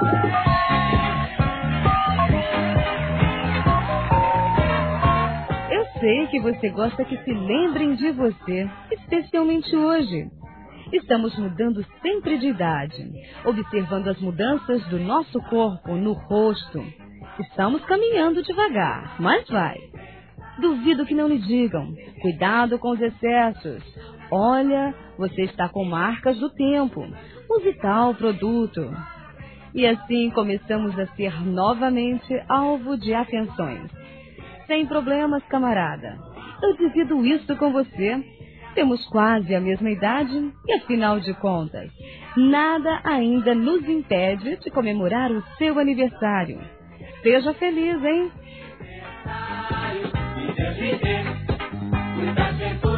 Eu sei que você gosta que se lembrem de você, especialmente hoje. Estamos mudando sempre de idade, observando as mudanças do nosso corpo no rosto. Estamos caminhando devagar, mas vai. Duvido que não lhe digam. Cuidado com os excessos. Olha, você está com marcas do tempo. Use tal produto. E assim começamos a ser novamente alvo de atenções. Sem problemas, camarada. Eu divido isso com você. Temos quase a mesma idade e, afinal de contas, nada ainda nos impede de comemorar o seu aniversário. Seja feliz, hein?